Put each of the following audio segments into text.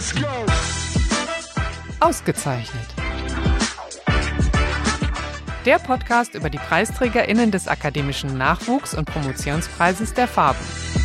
Let's go. Ausgezeichnet. Der Podcast über die PreisträgerInnen des Akademischen Nachwuchs- und Promotionspreises der FABU.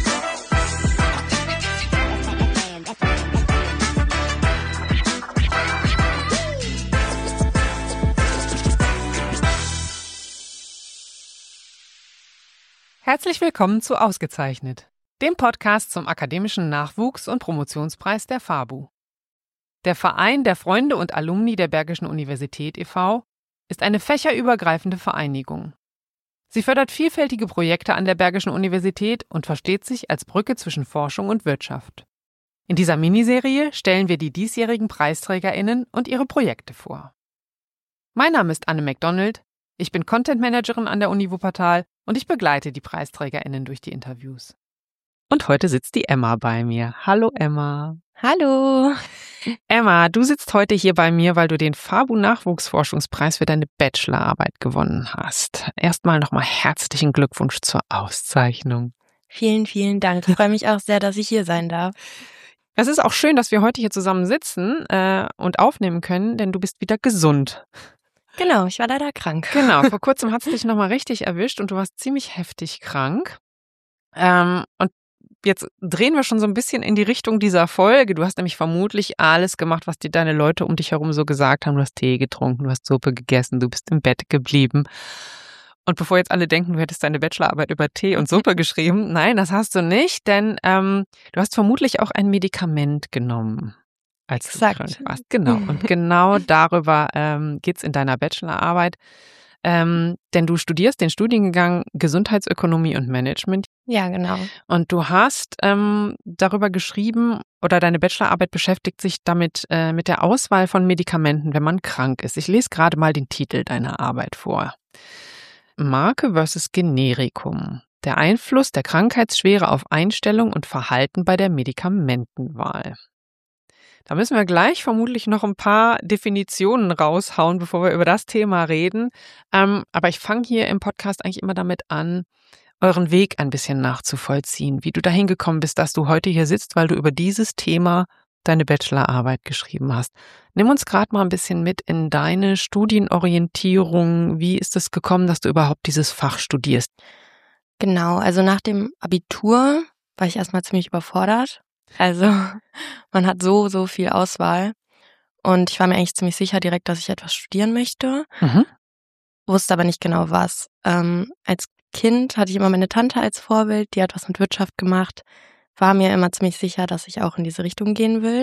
Herzlich willkommen zu Ausgezeichnet, dem Podcast zum Akademischen Nachwuchs- und Promotionspreis der FABU. Der Verein der Freunde und Alumni der Bergischen Universität e.V. ist eine fächerübergreifende Vereinigung. Sie fördert vielfältige Projekte an der Bergischen Universität und versteht sich als Brücke zwischen Forschung und Wirtschaft. In dieser Miniserie stellen wir die diesjährigen PreisträgerInnen und ihre Projekte vor. Mein Name ist Anne McDonald, ich bin Content Managerin an der Uni Wuppertal und ich begleite die PreisträgerInnen durch die Interviews. Und heute sitzt die Emma bei mir. Hallo Emma. Hallo. Emma, du sitzt heute hier bei mir, weil du den FABU-Nachwuchsforschungspreis für deine Bachelorarbeit gewonnen hast. Erstmal nochmal herzlichen Glückwunsch zur Auszeichnung. Vielen, vielen Dank. Ich freue mich auch sehr, dass ich hier sein darf. Es ist auch schön, dass wir heute hier zusammen sitzen und aufnehmen können, denn du bist wieder gesund. Genau, ich war leider krank. Genau, vor kurzem hat es dich nochmal richtig erwischt und du warst ziemlich heftig krank. Und jetzt drehen wir schon so ein bisschen in die Richtung dieser Folge. Du hast nämlich vermutlich alles gemacht, was dir deine Leute um dich herum so gesagt haben. Du hast Tee getrunken, du hast Suppe gegessen, du bist im Bett geblieben. Und bevor jetzt alle denken, du hättest deine Bachelorarbeit über Tee und Suppe geschrieben, nein, das hast du nicht, denn du hast vermutlich auch ein Medikament genommen, als du krank warst. Genau, und genau darüber geht's in deiner Bachelorarbeit. Denn du studierst den Studiengang Gesundheitsökonomie und Management. Ja, genau. Und du hast darüber geschrieben, oder deine Bachelorarbeit beschäftigt sich damit mit der Auswahl von Medikamenten, wenn man krank ist. Ich lese gerade mal den Titel deiner Arbeit vor. Marke versus Generikum. Der Einfluss der Krankheitsschwere auf Einstellung und Verhalten bei der Medikamentenwahl. Da müssen wir gleich vermutlich noch ein paar Definitionen raushauen, bevor wir über das Thema reden. Aber ich fange hier im Podcast eigentlich immer damit an, euren Weg ein bisschen nachzuvollziehen, wie du dahin gekommen bist, dass du heute hier sitzt, weil du über dieses Thema deine Bachelorarbeit geschrieben hast. Nimm uns gerade mal ein bisschen mit in deine Studienorientierung. Wie ist es gekommen, dass du überhaupt dieses Fach studierst? Genau, also nach dem Abitur war ich erstmal ziemlich überfordert. Also man hat so viel Auswahl und ich war mir eigentlich ziemlich sicher direkt, dass ich etwas studieren möchte, wusste aber nicht genau was. Als Kind hatte ich immer meine Tante als Vorbild, die hat was mit Wirtschaft gemacht, war mir immer ziemlich sicher, dass ich auch in diese Richtung gehen will.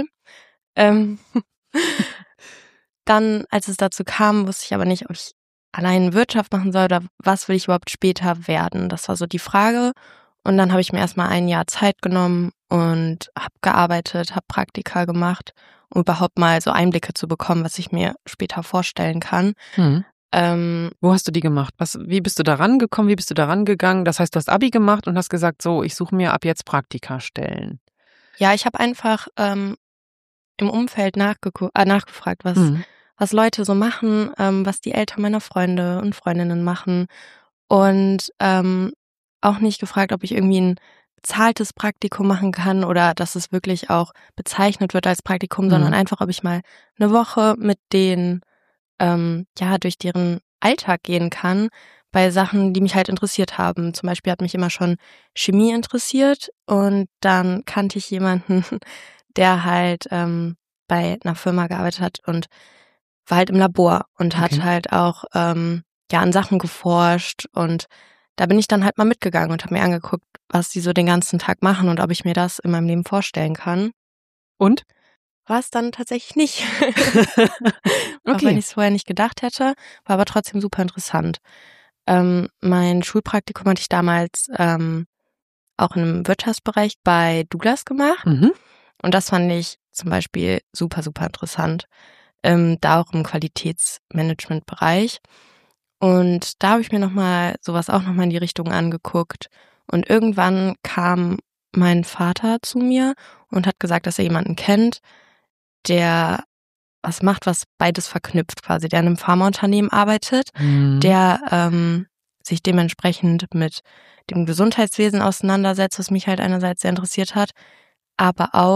Dann, als es dazu kam, wusste ich aber nicht, ob ich allein Wirtschaft machen soll oder was will ich überhaupt später werden. Das war so die Frage. Und dann habe ich mir erstmal ein Jahr Zeit genommen und habe gearbeitet, habe Praktika gemacht, um überhaupt mal so Einblicke zu bekommen, was ich mir später vorstellen kann. Wo hast du die gemacht? Wie bist du da rangekommen? Wie bist du da rangegangen? Das heißt, du hast Abi gemacht und hast gesagt, so, ich suche mir ab jetzt Praktikastellen. Ja, ich habe einfach im Umfeld nachgefragt, was Leute so machen, was die Eltern meiner Freunde und Freundinnen machen und auch nicht gefragt, ob ich irgendwie ein bezahltes Praktikum machen kann oder dass es wirklich auch bezeichnet wird als Praktikum, sondern einfach, ob ich mal eine Woche mit denen durch deren Alltag gehen kann bei Sachen, die mich halt interessiert haben. Zum Beispiel hat mich immer schon Chemie interessiert und dann kannte ich jemanden, der halt bei einer Firma gearbeitet hat und war halt im Labor und hat halt auch an Sachen geforscht und da bin ich dann halt mal mitgegangen und habe mir angeguckt, was die so den ganzen Tag machen und ob ich mir das in meinem Leben vorstellen kann. Und? War es dann tatsächlich nicht. Auch wenn ich es vorher nicht gedacht hätte, war aber trotzdem super interessant. Mein Schulpraktikum hatte ich damals auch im Wirtschaftsbereich bei Douglas gemacht. Und das fand ich zum Beispiel super, super interessant. Da auch im Qualitätsmanagement-Bereich. Und da habe ich mir sowas auch nochmal in die Richtung angeguckt. Und irgendwann kam mein Vater zu mir und hat gesagt, dass er jemanden kennt, der was macht, was beides verknüpft quasi, der in einem Pharmaunternehmen arbeitet, der sich dementsprechend mit dem Gesundheitswesen auseinandersetzt, was mich halt einerseits sehr interessiert hat, aber auch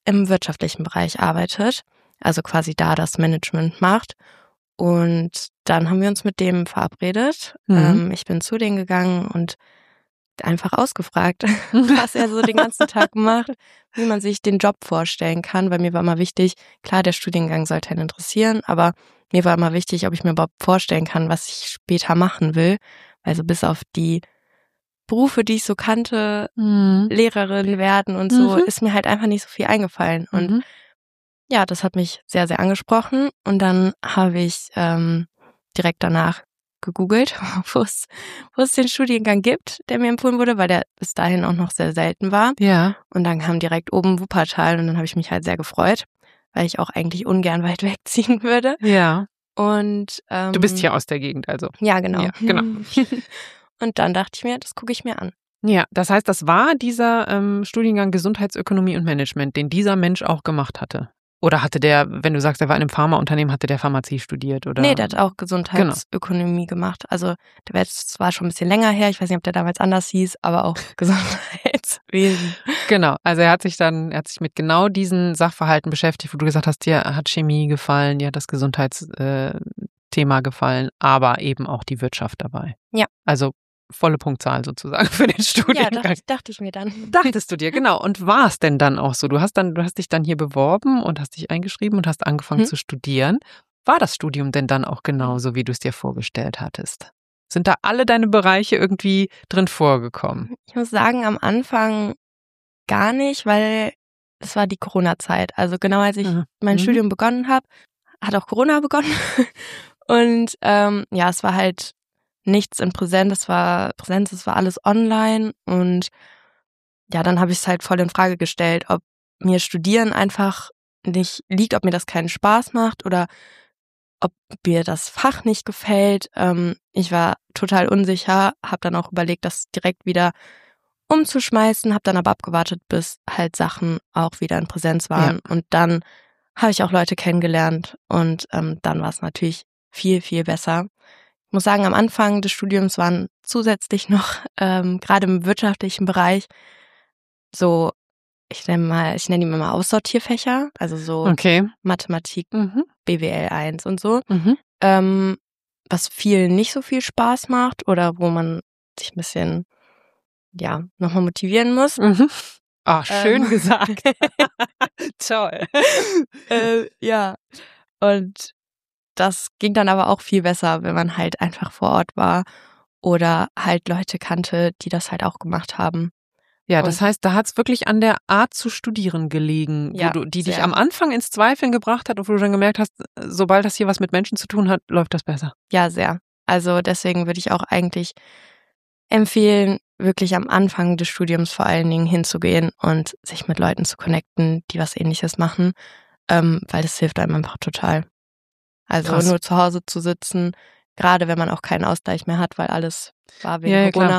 im wirtschaftlichen Bereich arbeitet, also quasi da das Management macht. Und dann haben wir uns mit dem verabredet. Ich bin zu denen gegangen und einfach ausgefragt, was er so den ganzen Tag macht, wie man sich den Job vorstellen kann. Weil mir war immer wichtig, klar, der Studiengang sollte einen interessieren, aber mir war immer wichtig, ob ich mir überhaupt vorstellen kann, was ich später machen will. Also bis auf die Berufe, die ich so kannte, Lehrerin werden und so, ist mir halt einfach nicht so viel eingefallen. Und ja, das hat mich sehr, sehr angesprochen. Und dann habe ich direkt danach gegoogelt, wo es den Studiengang gibt, der mir empfohlen wurde, weil der bis dahin auch noch sehr selten war. Ja. Und dann kam direkt oben Wuppertal und dann habe ich mich halt sehr gefreut, weil ich auch eigentlich ungern weit wegziehen würde. Ja. Und du bist hier aus der Gegend, also. Ja, genau. Ja, genau. Und dann dachte ich mir, das gucke ich mir an. Ja, das heißt, das war dieser Studiengang Gesundheitsökonomie und Management, den dieser Mensch auch gemacht hatte. Oder hatte der, wenn du sagst, er war in einem Pharmaunternehmen, hatte der Pharmazie studiert? Oder? Nee, der hat auch Gesundheitsökonomie gemacht. Also der war jetzt zwar schon ein bisschen länger her, ich weiß nicht, ob der damals anders hieß, aber auch Gesundheitswesen. Genau, also er hat sich mit genau diesen Sachverhalten beschäftigt, wo du gesagt hast, dir hat Chemie gefallen, dir hat das Gesundheitsthema gefallen, aber eben auch die Wirtschaft dabei. Ja. Also volle Punktzahl sozusagen für den Studiengang. Ja, dachte ich mir dann. Dachtest du dir, genau. Und war es denn dann auch so? Du hast dich dann hier beworben und hast dich eingeschrieben und hast angefangen zu studieren. War das Studium denn dann auch genauso, wie du es dir vorgestellt hattest? Sind da alle deine Bereiche irgendwie drin vorgekommen? Ich muss sagen, am Anfang gar nicht, weil es war die Corona-Zeit. Also genau als ich mein Studium begonnen habe, hat auch Corona begonnen. Und ja, es war halt nichts in Präsenz, es war alles online. Und ja, dann habe ich es halt voll in Frage gestellt, ob mir Studieren einfach nicht liegt, ob mir das keinen Spaß macht oder ob mir das Fach nicht gefällt. Ich war total unsicher, habe dann auch überlegt, das direkt wieder umzuschmeißen, habe dann aber abgewartet, bis halt Sachen auch wieder in Präsenz waren. Ja. Und dann habe ich auch Leute kennengelernt und dann war es natürlich viel, viel besser. Ich muss sagen, am Anfang des Studiums waren zusätzlich noch, gerade im wirtschaftlichen Bereich, so, ich nenne die mal Aussortierfächer, also so Mathematik, BWL 1 und so, was vielen nicht so viel Spaß macht oder wo man sich ein bisschen, ja, nochmal motivieren muss. Schön gesagt. Toll. Ja, und das ging dann aber auch viel besser, wenn man halt einfach vor Ort war oder halt Leute kannte, die das halt auch gemacht haben. Ja, das heißt, da hat es wirklich an der Art zu studieren gelegen, die dich am Anfang ins Zweifeln gebracht hat und wo du dann gemerkt hast, sobald das hier was mit Menschen zu tun hat, läuft das besser. Ja, sehr. Also deswegen würde ich auch eigentlich empfehlen, wirklich am Anfang des Studiums vor allen Dingen hinzugehen und sich mit Leuten zu connecten, die was Ähnliches machen, weil das hilft einem einfach total. Also Krass. Nur zu Hause zu sitzen, gerade wenn man auch keinen Ausgleich mehr hat, weil alles war wegen Corona.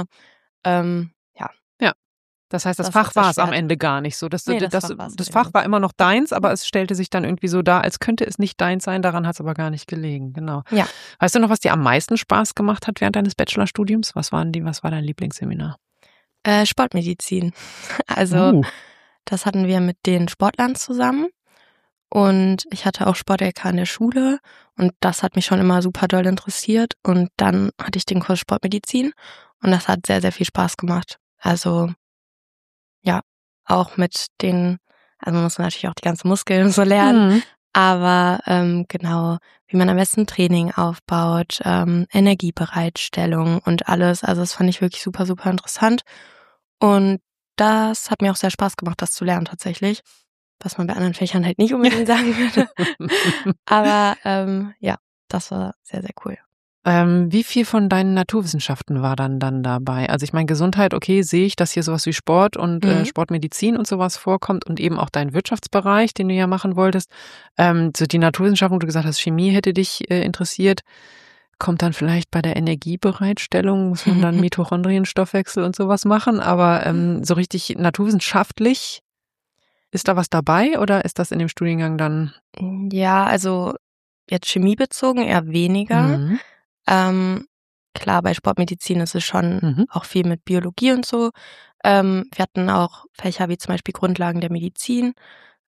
Das heißt, das Fach war es am Ende gar nicht so. Das Fach war immer noch deins, aber es stellte sich dann irgendwie so dar, als könnte es nicht deins sein, daran hat es aber gar nicht gelegen. Genau. Ja. Weißt du noch, was dir am meisten Spaß gemacht hat während deines Bachelorstudiums? Was war dein Lieblingsseminar? Sportmedizin. Also das hatten wir mit den Sportlern zusammen und ich hatte auch Sport-LK in der Schule und das hat mich schon immer super doll interessiert und dann hatte ich den Kurs Sportmedizin und das hat sehr, sehr viel Spaß gemacht. Also ja, auch mit also man muss natürlich auch die ganzen Muskeln so lernen, aber genau, wie man am besten Training aufbaut, Energiebereitstellung und alles, also das fand ich wirklich super, super interessant und das hat mir auch sehr Spaß gemacht, das zu lernen tatsächlich, was man bei anderen Fächern halt nicht unbedingt sagen würde, aber ja, das war sehr, sehr cool. Wie viel von deinen Naturwissenschaften war dann dabei? Also ich meine, Gesundheit, okay, sehe ich, dass hier sowas wie Sport und Sportmedizin und sowas vorkommt und eben auch dein Wirtschaftsbereich, den du ja machen wolltest. So die Naturwissenschaften, wo du gesagt hast, Chemie hätte dich interessiert, kommt dann vielleicht bei der Energiebereitstellung, muss man dann Mitochondrienstoffwechsel und sowas machen, aber so richtig naturwissenschaftlich, ist da was dabei oder ist das in dem Studiengang dann? Ja, also jetzt chemiebezogen eher weniger. Klar, bei Sportmedizin ist es schon auch viel mit Biologie und so. Wir hatten auch Fächer wie zum Beispiel Grundlagen der Medizin.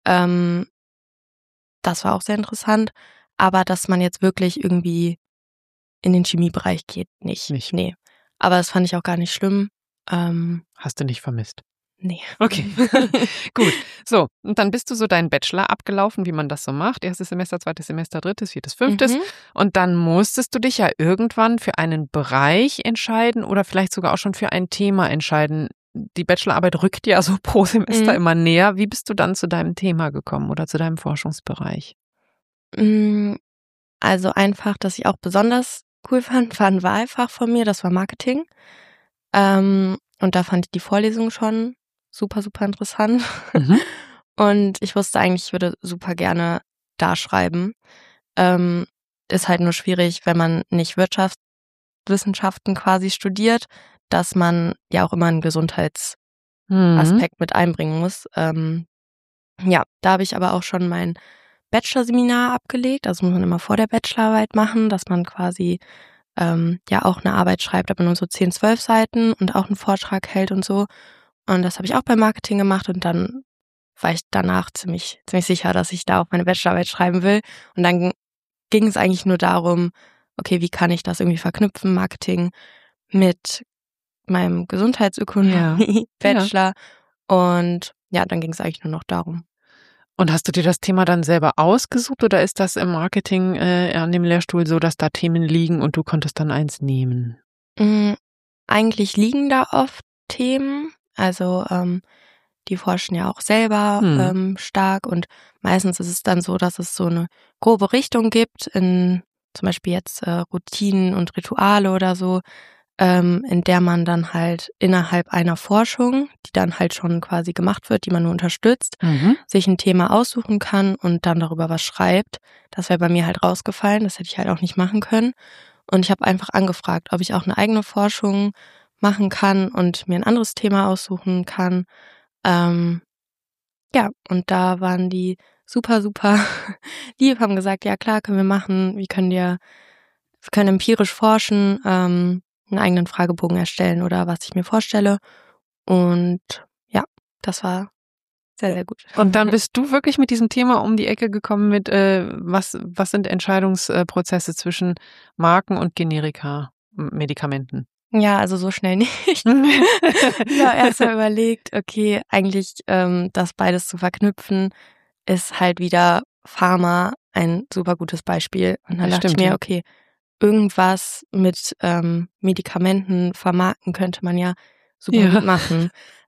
Das war auch sehr interessant. Aber dass man jetzt wirklich irgendwie in den Chemiebereich geht, nicht. Nee. Aber das fand ich auch gar nicht schlimm. Hast du nicht vermisst? Nee. Okay, gut. So, und dann bist du so deinen Bachelor abgelaufen, wie man das so macht. Erstes Semester, zweites Semester, drittes, viertes, fünftes. Und dann musstest du dich ja irgendwann für einen Bereich entscheiden oder vielleicht sogar auch schon für ein Thema entscheiden. Die Bachelorarbeit rückt ja so pro Semester immer näher. Wie bist du dann zu deinem Thema gekommen oder zu deinem Forschungsbereich? Also einfach, dass ich auch besonders cool fand, war ein Wahlfach von mir, das war Marketing. Und da fand ich die Vorlesung schon super, super interessant. Und ich wusste eigentlich, ich würde super gerne da schreiben. Ist halt nur schwierig, wenn man nicht Wirtschaftswissenschaften quasi studiert, dass man ja auch immer einen Gesundheitsaspekt mit einbringen muss. Ja, da habe ich aber auch schon mein Bachelorseminar abgelegt. Also muss man immer vor der Bachelorarbeit machen, dass man quasi ja auch eine Arbeit schreibt, aber nur so 10, 12 Seiten und auch einen Vortrag hält und so. Und das habe ich auch beim Marketing gemacht und dann war ich danach ziemlich sicher, dass ich da auch meine Bachelorarbeit schreiben will. Und dann ging es eigentlich nur darum, okay, wie kann ich das irgendwie verknüpfen, Marketing mit meinem Gesundheitsökonomie-Bachelor. Und ja, dann ging es eigentlich nur noch darum. Und hast du dir das Thema dann selber ausgesucht oder ist das im Marketing an dem Lehrstuhl so, dass da Themen liegen und du konntest dann eins nehmen? Eigentlich liegen da oft Themen, also die forschen ja auch selber stark und meistens ist es dann so, dass es so eine grobe Richtung gibt in zum Beispiel jetzt Routinen und Rituale oder so, in der man dann halt innerhalb einer Forschung, die dann halt schon quasi gemacht wird, die man nur unterstützt, sich ein Thema aussuchen kann und dann darüber was schreibt. Das wäre bei mir halt rausgefallen, das hätte ich halt auch nicht machen können. Und ich habe einfach angefragt, ob ich auch eine eigene Forschung machen kann und mir ein anderes Thema aussuchen kann. Ja, und da waren die super, super lieb, haben gesagt, ja klar, können wir machen. Wir können empirisch forschen, einen eigenen Fragebogen erstellen oder was ich mir vorstelle. Und ja, das war sehr, sehr gut. Und dann bist du wirklich mit diesem Thema um die Ecke gekommen mit, was sind Entscheidungsprozesse zwischen Marken und Generika-Medikamenten? Ja, also so schnell nicht. Ja, erst mal überlegt, okay, eigentlich das beides zu verknüpfen, ist halt wieder Pharma ein super gutes Beispiel. Und dann dachte ich mir, okay, irgendwas mit Medikamenten vermarkten könnte man ja super gut machen.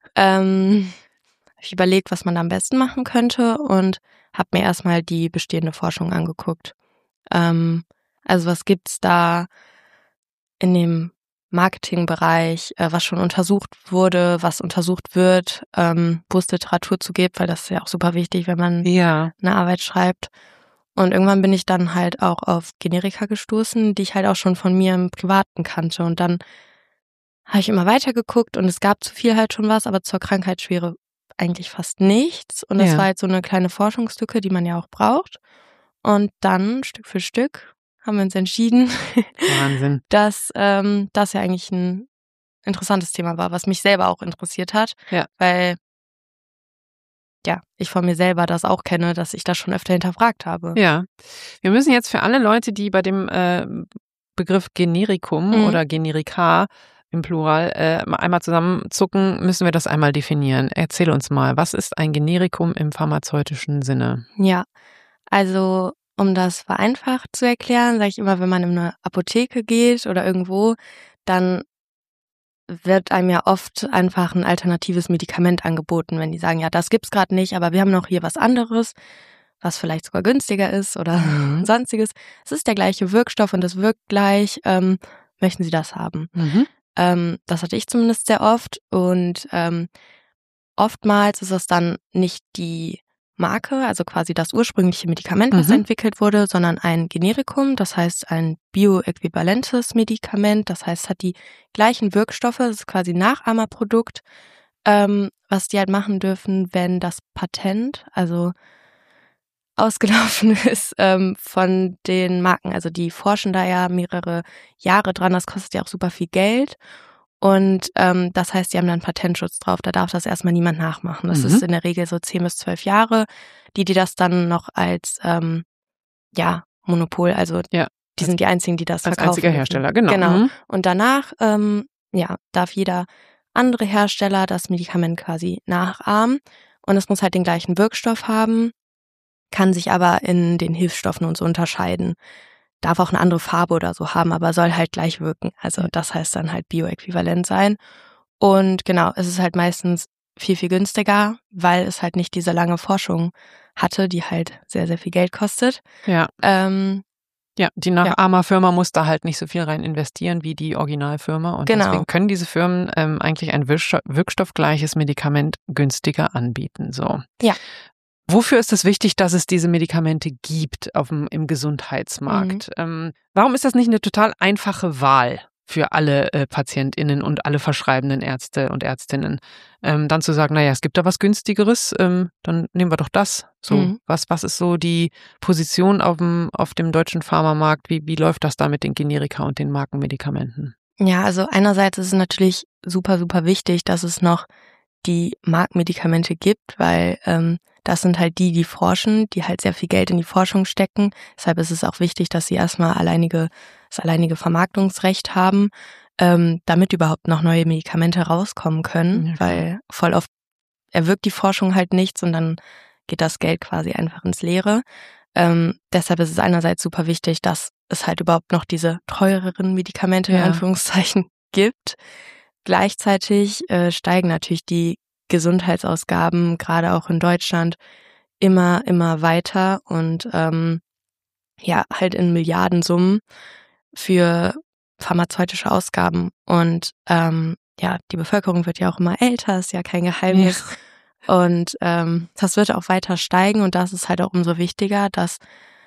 Ich überlegt, was man da am besten machen könnte und habe mir erstmal die bestehende Forschung angeguckt. Also was gibt's da in dem Marketingbereich, was schon untersucht wurde, was untersucht wird, wo es Literatur zu gibt, weil das ist ja auch super wichtig, wenn man eine Arbeit schreibt. Und irgendwann bin ich dann halt auch auf Generika gestoßen, die ich halt auch schon von mir im Privaten kannte. Und dann habe ich immer weitergeguckt und es gab zu viel halt schon was, aber zur Krankheitsschwere eigentlich fast nichts. Und das war halt so eine kleine Forschungslücke, die man ja auch braucht. Und dann Stück für Stück haben wir uns entschieden, Wahnsinn, dass das ja eigentlich ein interessantes Thema war, was mich selber auch interessiert hat, weil ja, ich von mir selber das auch kenne, dass ich das schon öfter hinterfragt habe. Ja, wir müssen jetzt für alle Leute, die bei dem Begriff Generikum oder Generika im Plural einmal zusammenzucken, müssen wir das einmal definieren. Erzähl uns mal, was ist ein Generikum im pharmazeutischen Sinne? Ja, also um das vereinfacht zu erklären, sage ich immer, wenn man in eine Apotheke geht oder irgendwo, dann wird einem ja oft einfach ein alternatives Medikament angeboten, wenn die sagen, ja, das gibt's gerade nicht, aber wir haben noch hier was anderes, was vielleicht sogar günstiger ist oder sonstiges. Es ist der gleiche Wirkstoff und es wirkt gleich. Möchten Sie das haben? Das hatte ich zumindest sehr oft und oftmals ist es dann nicht die Marke, also quasi das ursprüngliche Medikament, was entwickelt wurde, sondern ein Generikum, das heißt ein bioäquivalentes Medikament, das heißt, es hat die gleichen Wirkstoffe, das ist quasi ein Nachahmerprodukt, was die halt machen dürfen, wenn das Patent, also ausgelaufen ist von den Marken. Also die forschen da ja mehrere Jahre dran, das kostet ja auch super viel Geld. Und das heißt, die haben dann Patentschutz drauf. Da darf das erstmal niemand nachmachen. Das ist in der Regel so 10 bis 12 Jahre, die das dann noch als Monopol, also die sind die einzigen, die das verkaufen. Als einziger Hersteller, genau. Genau. Und danach darf jeder andere Hersteller das Medikament quasi nachahmen. Und es muss halt den gleichen Wirkstoff haben, kann sich aber in den Hilfsstoffen und so unterscheiden. Darf auch eine andere Farbe oder so haben, aber soll halt gleich wirken. Also das heißt dann halt bioäquivalent sein. Und genau, es ist halt meistens viel, viel günstiger, weil es halt nicht diese lange Forschung hatte, die halt sehr, sehr viel Geld kostet. Ja. Die Nachahmerfirma muss da halt nicht so viel rein investieren wie die Originalfirma. Und deswegen können diese Firmen eigentlich ein wirkstoffgleiches Medikament günstiger anbieten. So. Ja. Wofür ist es wichtig, dass es diese Medikamente gibt im Gesundheitsmarkt? Warum ist das nicht eine total einfache Wahl für alle PatientInnen und alle verschreibenden Ärzte und Ärztinnen? Dann zu sagen, naja, es gibt da was Günstigeres, dann nehmen wir doch das. So, was ist so die Position auf dem deutschen Pharmamarkt? Wie läuft das da mit den Generika und den Markenmedikamenten? Ja, also einerseits ist es natürlich super, super wichtig, dass es noch die Markenmedikamente gibt, weil das sind halt die forschen, die halt sehr viel Geld in die Forschung stecken. Deshalb ist es auch wichtig, dass sie erstmal das alleinige Vermarktungsrecht haben, damit überhaupt noch neue Medikamente rauskommen können, weil voll oft erwirkt die Forschung halt nichts und dann geht das Geld quasi einfach ins Leere. Deshalb ist es einerseits super wichtig, dass es halt überhaupt noch diese teureren Medikamente in Anführungszeichen gibt. Gleichzeitig steigen natürlich die Gesundheitsausgaben, gerade auch in Deutschland, immer weiter und halt in Milliardensummen für pharmazeutische Ausgaben. Und die Bevölkerung wird ja auch immer älter, ist ja kein Geheimnis. Ja. Und das wird auch weiter steigen und das ist halt auch umso wichtiger, dass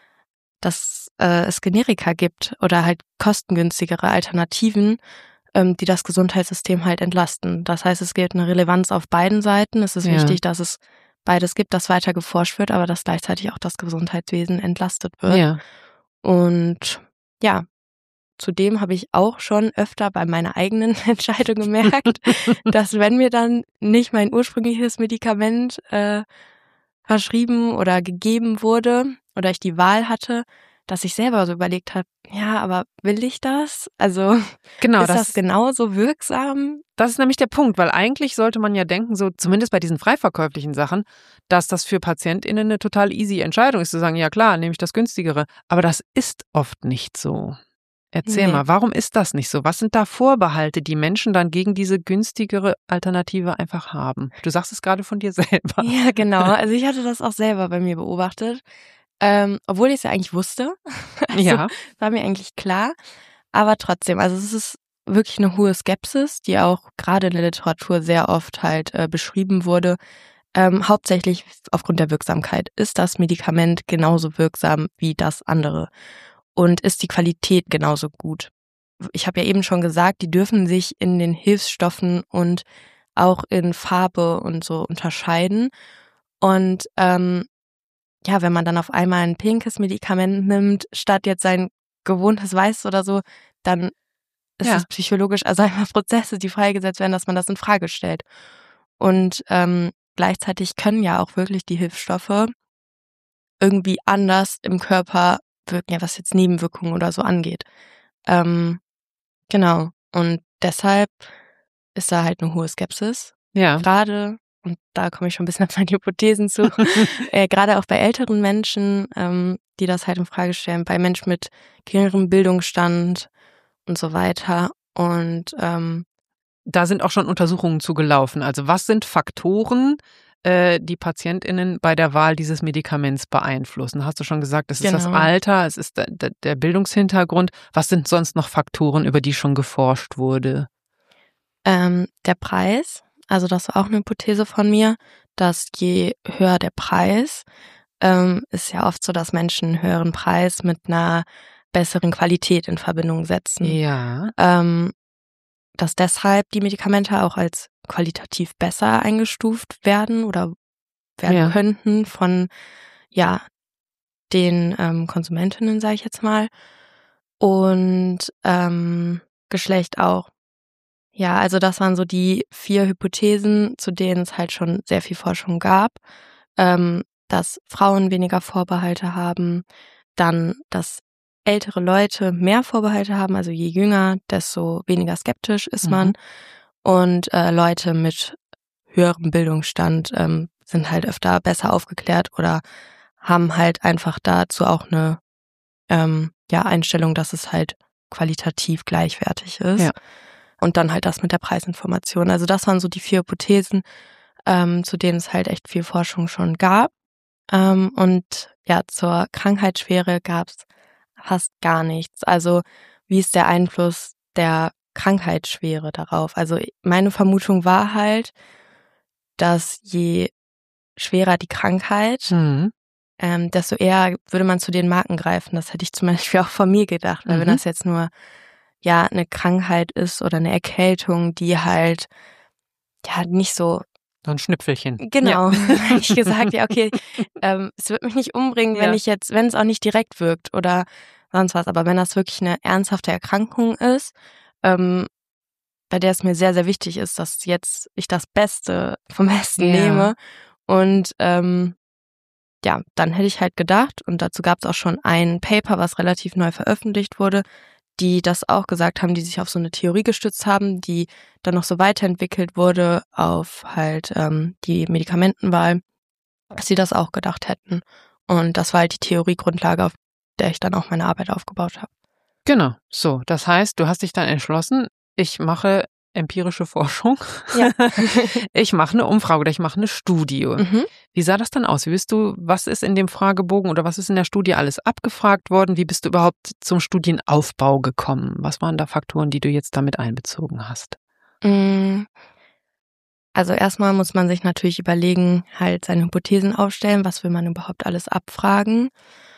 es Generika gibt oder halt kostengünstigere Alternativen, die das Gesundheitssystem halt entlasten. Das heißt, es gibt eine Relevanz auf beiden Seiten. Es ist wichtig, dass es beides gibt, dass weiter geforscht wird, aber dass gleichzeitig auch das Gesundheitswesen entlastet wird. Ja. Und zudem habe ich auch schon öfter bei meiner eigenen Entscheidung gemerkt, dass wenn mir dann nicht mein ursprüngliches Medikament verschrieben oder gegeben wurde oder ich die Wahl hatte, dass ich selber so überlegt habe, ja, aber will ich das? Also ist das genauso wirksam? Das ist nämlich der Punkt, weil eigentlich sollte man ja denken, so zumindest bei diesen freiverkäuflichen Sachen, dass das für PatientInnen eine total easy Entscheidung ist, zu sagen, ja klar, nehme ich das günstigere. Aber das ist oft nicht so. Erzähl mal, warum ist das nicht so? Was sind da Vorbehalte, die Menschen dann gegen diese günstigere Alternative einfach haben? Du sagst es gerade von dir selber. Ja, genau. Also ich hatte das auch selber bei mir beobachtet. Obwohl ich es ja eigentlich wusste. Also, war mir eigentlich klar. Aber trotzdem, also es ist wirklich eine hohe Skepsis, die auch gerade in der Literatur sehr oft halt beschrieben wurde. Hauptsächlich aufgrund der Wirksamkeit. Ist das Medikament genauso wirksam wie das andere? Und ist die Qualität genauso gut? Ich habe ja eben schon gesagt, die dürfen sich in den Hilfsstoffen und auch in Farbe und so unterscheiden. Und wenn man dann auf einmal ein pinkes Medikament nimmt, statt jetzt sein gewohntes Weiß oder so, dann ist es psychologisch, also einfach Prozesse, die freigesetzt werden, dass man das in Frage stellt. Und gleichzeitig können ja auch wirklich die Hilfsstoffe irgendwie anders im Körper wirken, ja, was jetzt Nebenwirkungen oder so angeht. Genau. Und deshalb ist da halt eine hohe Skepsis. Ja. Gerade, und da komme ich schon ein bisschen auf meine Hypothesen zu, gerade auch bei älteren Menschen, die das halt in Frage stellen, bei Menschen mit geringerem Bildungsstand und so weiter. Und da sind auch schon Untersuchungen zu gelaufen. Also was sind Faktoren, die PatientInnen bei der Wahl dieses Medikaments beeinflussen? Hast du schon gesagt, es ist das Alter, es ist der Bildungshintergrund. Was sind sonst noch Faktoren, über die schon geforscht wurde? Der Preis. Also das war auch eine Hypothese von mir, dass je höher der Preis, ist ja oft so, dass Menschen einen höheren Preis mit einer besseren Qualität in Verbindung setzen. Ja. Dass deshalb die Medikamente auch als qualitativ besser eingestuft werden oder werden könnten von den Konsumentinnen, sage ich jetzt mal. Und Geschlecht auch. Ja, also das waren so die 4 Hypothesen, zu denen es halt schon sehr viel Forschung gab. Dass Frauen weniger Vorbehalte haben, dann, dass ältere Leute mehr Vorbehalte haben, also je jünger, desto weniger skeptisch ist man. Und Leute mit höherem Bildungsstand sind halt öfter besser aufgeklärt oder haben halt einfach dazu auch eine Einstellung, dass es halt qualitativ gleichwertig ist. Ja. Und dann halt das mit der Preisinformation. Also das waren so die 4 Hypothesen, zu denen es halt echt viel Forschung schon gab. Und ja, zur Krankheitsschwere gab es fast gar nichts. Also wie ist der Einfluss der Krankheitsschwere darauf? Also meine Vermutung war halt, dass je schwerer die Krankheit, desto eher würde man zu den Marken greifen. Das hätte ich zum Beispiel auch von mir gedacht, weil wenn das jetzt nur eine Krankheit ist oder eine Erkältung, die halt nicht so ein Schnüpfelchen. Genau, hätte ich gesagt, ja okay, es wird mich nicht umbringen, wenn es auch nicht direkt wirkt oder sonst was. Aber wenn das wirklich eine ernsthafte Erkrankung ist, bei der es mir sehr, sehr wichtig ist, dass jetzt ich das Beste vom Besten nehme. Und dann hätte ich halt gedacht, und dazu gab es auch schon ein Paper, was relativ neu veröffentlicht wurde, die das auch gesagt haben, die sich auf so eine Theorie gestützt haben, die dann noch so weiterentwickelt wurde auf halt die Medikamentenwahl, dass sie das auch gedacht hätten. Und das war halt die Theoriegrundlage, auf der ich dann auch meine Arbeit aufgebaut habe. Genau, so. Das heißt, du hast dich dann entschlossen, ich mache empirische Forschung. Ja. Ich mache eine Umfrage oder ich mache eine Studie. Wie sah das dann aus? Was ist in dem Fragebogen oder was ist in der Studie alles abgefragt worden? Wie bist du überhaupt zum Studienaufbau gekommen? Was waren da Faktoren, die du jetzt damit einbezogen hast? Also erstmal muss man sich natürlich überlegen, halt seine Hypothesen aufstellen, was will man überhaupt alles abfragen.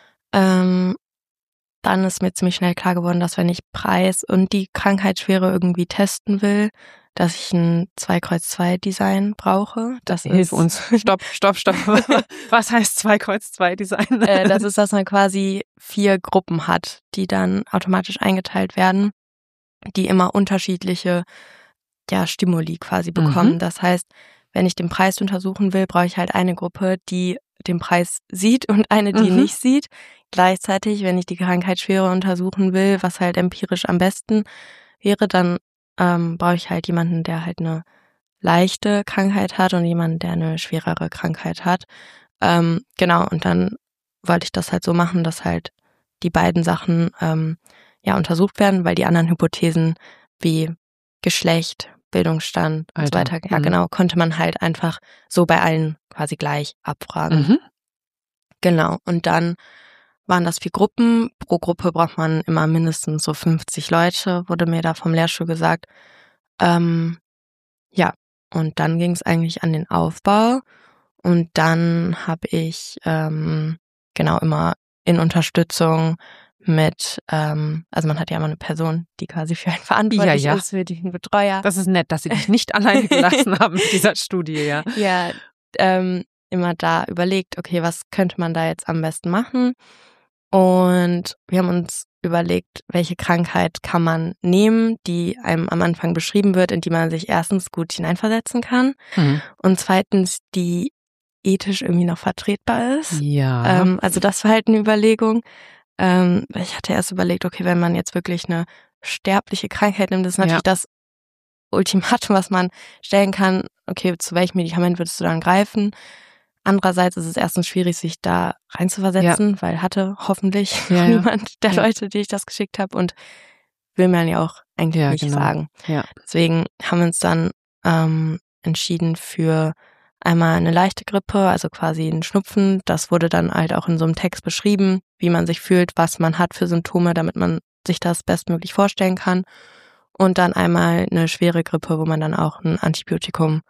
Dann ist mir ziemlich schnell klar geworden, dass wenn ich Preis und die Krankheitsschwere irgendwie testen will, dass ich ein 2x2-Design brauche. Hilf uns. Stopp. Was heißt 2x2-Design? Das ist, dass man quasi 4 Gruppen hat, die dann automatisch eingeteilt werden, die immer unterschiedliche Stimuli quasi bekommen. Das heißt, wenn ich den Preis untersuchen will, brauche ich halt eine Gruppe, die den Preis sieht und eine, die nicht sieht. Gleichzeitig, wenn ich die Krankheitsschwere untersuchen will, was halt empirisch am besten wäre, dann brauche ich halt jemanden, der halt eine leichte Krankheit hat und jemanden, der eine schwerere Krankheit hat. Genau, und dann wollte ich das halt so machen, dass halt die beiden Sachen untersucht werden, weil die anderen Hypothesen wie Geschlecht, Bildungsstand und so weiter, genau, konnte man halt einfach so bei allen quasi gleich abfragen. Genau, und dann waren das 4 Gruppen. Pro Gruppe braucht man immer mindestens so 50 Leute, wurde mir da vom Lehrstuhl gesagt. Und dann ging es eigentlich an den Aufbau. Und dann habe ich immer in Unterstützung mit, also man hat ja immer eine Person, die quasi für einen verantwortlich ist, für den Betreuer. Das ist nett, dass sie dich nicht alleine gelassen haben mit dieser Studie, ja. Ja, immer da überlegt, okay, was könnte man da jetzt am besten machen? Und wir haben uns überlegt, welche Krankheit kann man nehmen, die einem am Anfang beschrieben wird, in die man sich erstens gut hineinversetzen kann und zweitens, die ethisch irgendwie noch vertretbar ist. Ja. Also das war halt eine Überlegung. Ich hatte erst überlegt, okay, wenn man jetzt wirklich eine sterbliche Krankheit nimmt, das ist natürlich das Ultimatum, was man stellen kann. Okay, zu welchem Medikament würdest du dann greifen? Andererseits ist es erstens schwierig, sich da reinzuversetzen, weil hatte hoffentlich niemand der Leute, die ich das geschickt habe und will man ja auch eigentlich nicht sagen. Ja. Deswegen haben wir uns dann entschieden für einmal eine leichte Grippe, also quasi ein Schnupfen. Das wurde dann halt auch in so einem Text beschrieben, wie man sich fühlt, was man hat für Symptome, damit man sich das bestmöglich vorstellen kann. Und dann einmal eine schwere Grippe, wo man dann auch ein Antibiotikum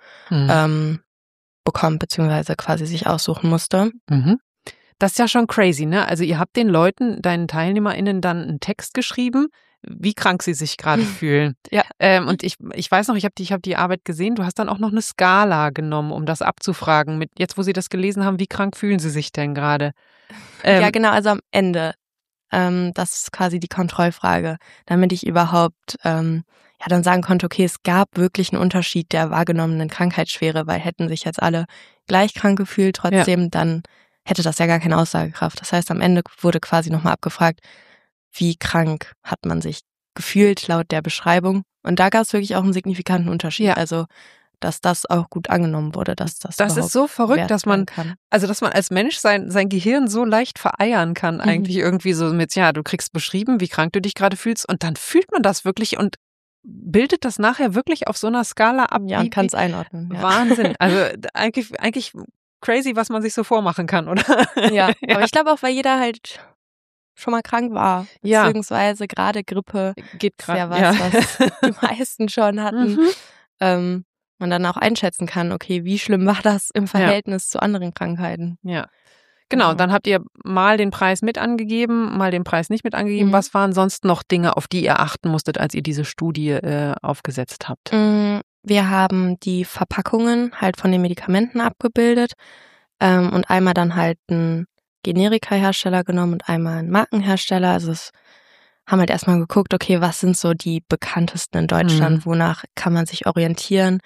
bekommt, beziehungsweise quasi sich aussuchen musste. Das ist ja schon crazy, ne? Also ihr habt den Leuten, deinen TeilnehmerInnen, dann einen Text geschrieben, wie krank sie sich gerade fühlen. Ja. Und ich weiß noch, ich hab die Arbeit gesehen, du hast dann auch noch eine Skala genommen, um das abzufragen. Mit jetzt, wo sie das gelesen haben, wie krank fühlen sie sich denn gerade? Ja, genau, also am Ende. Das ist quasi die Kontrollfrage, damit ich überhaupt ja dann sagen konnte, okay, es gab wirklich einen Unterschied der wahrgenommenen Krankheitsschwere, weil hätten sich jetzt alle gleich krank gefühlt trotzdem, dann hätte das ja gar keine Aussagekraft. Das heißt, am Ende wurde quasi nochmal abgefragt, wie krank hat man sich gefühlt laut der Beschreibung. Und da gab es wirklich auch einen signifikanten Unterschied. Ja. Also, dass das auch gut angenommen wurde, dass das ist so verrückt, dass man als Mensch sein Gehirn so leicht vereiern kann, eigentlich irgendwie so mit, ja, du kriegst beschrieben, wie krank du dich gerade fühlst und dann fühlt man das wirklich und bildet das nachher wirklich auf so einer Skala ab. Ja, und kann es einordnen. Ja. Wahnsinn. Also eigentlich crazy, was man sich so vormachen kann, oder? Ja, aber ich glaube auch, weil jeder halt schon mal krank war, beziehungsweise gerade Grippe geht gerade, was die meisten schon hatten. Man dann auch einschätzen kann, okay, wie schlimm war das im Verhältnis zu anderen Krankheiten. Ja, genau. Dann habt ihr mal den Preis mit angegeben, mal den Preis nicht mit angegeben. Was waren sonst noch Dinge, auf die ihr achten musstet, als ihr diese Studie aufgesetzt habt? Wir haben die Verpackungen halt von den Medikamenten abgebildet und einmal dann halt einen Generika-Hersteller genommen und einmal einen Markenhersteller. Also es haben halt erstmal geguckt, okay, was sind so die bekanntesten in Deutschland, wonach kann man sich orientieren,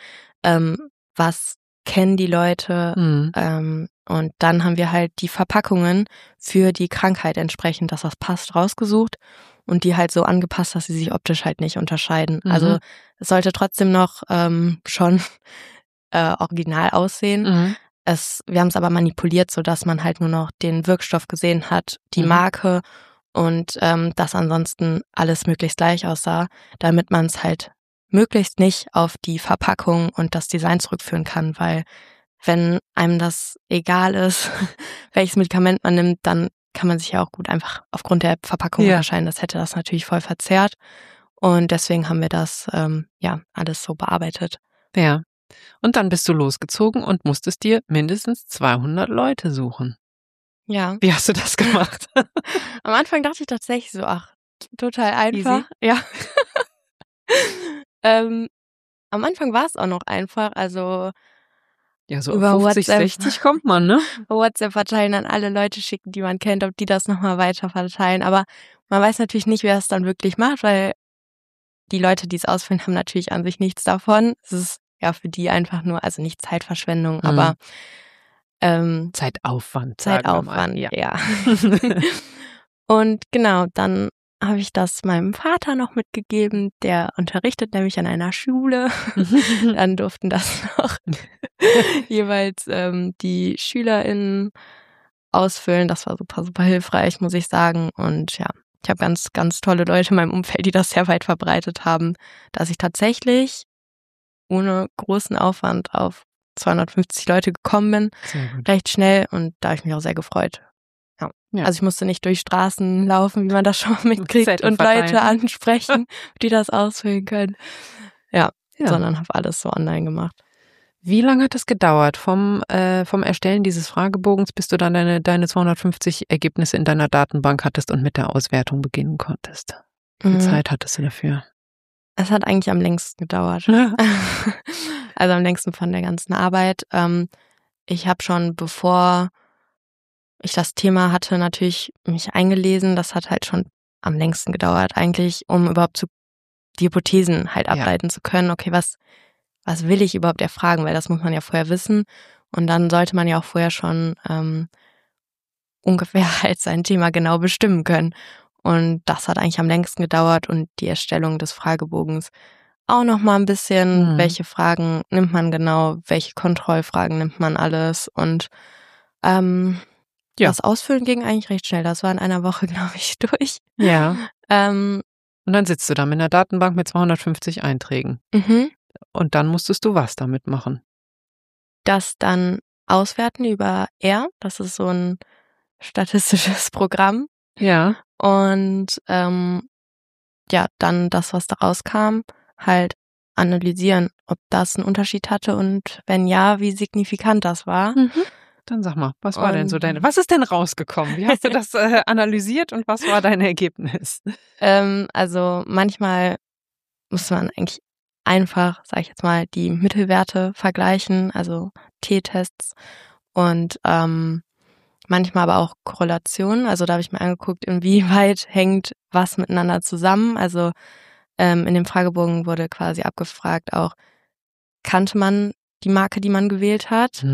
was kennen die Leute und dann haben wir halt die Verpackungen für die Krankheit entsprechend, dass das passt, rausgesucht und die halt so angepasst, dass sie sich optisch halt nicht unterscheiden. Also es sollte trotzdem noch schon original aussehen. Wir haben es aber manipuliert, sodass man halt nur noch den Wirkstoff gesehen hat, die Marke und dass ansonsten alles möglichst gleich aussah, damit man es halt möglichst nicht auf die Verpackung und das Design zurückführen kann, weil wenn einem das egal ist, welches Medikament man nimmt, dann kann man sich ja auch gut einfach aufgrund der Verpackung unterscheiden. Das hätte das natürlich voll verzerrt und deswegen haben wir das alles so bearbeitet. Ja, und dann bist du losgezogen und musstest dir mindestens 200 Leute suchen. Ja. Wie hast du das gemacht? Am Anfang dachte ich tatsächlich so, total einfach. Easy. Ja. Am Anfang war es auch noch einfach, also ja, so über 50, WhatsApp, 60 kommt man, ne? WhatsApp verteilen, an alle Leute schicken, die man kennt, ob die das nochmal weiter verteilen. Aber man weiß natürlich nicht, wer es dann wirklich macht, weil die Leute, die es ausfüllen, haben natürlich an sich nichts davon. Es ist ja für die einfach nur, also nicht Zeitverschwendung, aber Zeitaufwand. Zeitaufwand, ja. Und genau, dann habe ich das meinem Vater noch mitgegeben, der unterrichtet nämlich an einer Schule. Dann durften das noch jeweils die SchülerInnen ausfüllen. Das war super, super hilfreich, muss ich sagen. Und ja, ich habe ganz, ganz tolle Leute in meinem Umfeld, die das sehr weit verbreitet haben, dass ich tatsächlich ohne großen Aufwand auf 250 Leute gekommen bin, recht schnell und da habe ich mich auch sehr gefreut. Ja. Also ich musste nicht durch Straßen laufen, wie man das schon mitkriegt und Leute ansprechen, die das ausfüllen können. Ja, sondern habe alles so online gemacht. Wie lange hat es gedauert vom Erstellen dieses Fragebogens, bis du dann deine 250 Ergebnisse in deiner Datenbank hattest und mit der Auswertung beginnen konntest? Wie viel Zeit hattest du dafür? Es hat eigentlich am längsten gedauert. Also am längsten von der ganzen Arbeit. Ich habe schon, bevor ich das Thema hatte, natürlich mich eingelesen. Das hat halt schon am längsten gedauert eigentlich, um überhaupt die Hypothesen halt ableiten zu können. Okay, was will ich überhaupt erfragen? Weil das muss man ja vorher wissen. Und dann sollte man ja auch vorher schon ungefähr halt sein Thema genau bestimmen können. Und das hat eigentlich am längsten gedauert und die Erstellung des Fragebogens auch noch mal ein bisschen, welche Fragen nimmt man genau, welche Kontrollfragen nimmt man alles und das Ausfüllen ging eigentlich recht schnell. Das war in einer Woche, glaube ich, durch. Ja. Und dann sitzt du da mit einer Datenbank mit 250 Einträgen. Und dann musstest du was damit machen? Das dann auswerten über R. Das ist so ein statistisches Programm. Ja. Und dann das, was da rauskam, halt analysieren, ob das einen Unterschied hatte und wenn ja, wie signifikant das war. Dann sag mal, was war denn so was ist denn rausgekommen? Wie hast du das analysiert und was war dein Ergebnis? Also manchmal muss man eigentlich einfach, sag ich jetzt mal, die Mittelwerte vergleichen, also T-Tests und manchmal aber auch Korrelationen. Also da habe ich mir angeguckt, inwieweit hängt was miteinander zusammen. Also In dem Fragebogen wurde quasi abgefragt auch, kannte man die Marke, die man gewählt hat?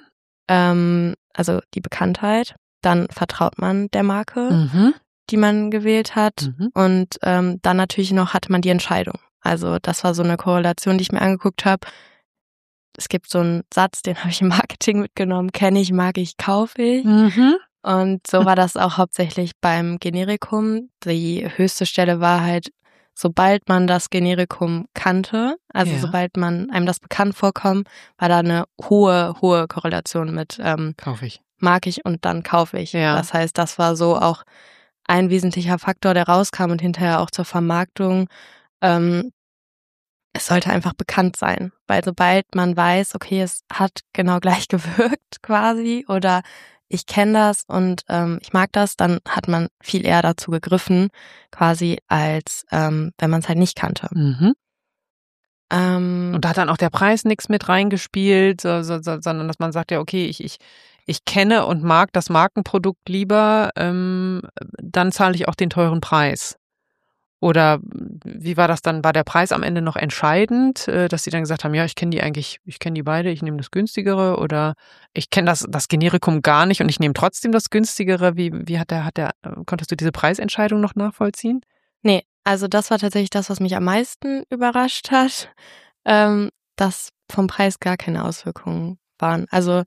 Also die Bekanntheit. Dann vertraut man der Marke, die man gewählt hat. Und dann natürlich noch hatte man die Entscheidung. Also das war so eine Korrelation, die ich mir angeguckt habe. Es gibt so einen Satz, den habe ich im Marketing mitgenommen. Kenne ich, mag ich, kaufe ich. Und so war das auch hauptsächlich beim Generikum. Die höchste Stelle war halt, sobald man das Generikum kannte, also sobald man einem das bekannt vorkommt, war da eine hohe Korrelation mit kaufe ich, mag ich und dann kaufe ich. Ja. Das heißt, das war so auch ein wesentlicher Faktor, der rauskam und hinterher auch zur Vermarktung. Es sollte einfach bekannt sein, weil sobald man weiß, okay, es hat genau gleich gewirkt quasi oder ich kenne das und ich mag das, dann hat man viel eher dazu gegriffen, quasi als wenn man es halt nicht kannte. Und da hat dann auch der Preis nichts mit reingespielt, sondern dass man sagt, ja, okay, ich kenne und mag das Markenprodukt lieber, dann zahle ich auch den teuren Preis. Oder wie war das dann? War der Preis am Ende noch entscheidend, dass sie dann gesagt haben, ja, ich kenne die beide, ich nehme das günstigere oder ich kenne das Generikum gar nicht und ich nehme trotzdem das günstigere. Wie konntest du diese Preisentscheidung noch nachvollziehen? Nee, also das war tatsächlich das, was mich am meisten überrascht hat, dass vom Preis gar keine Auswirkungen waren. Also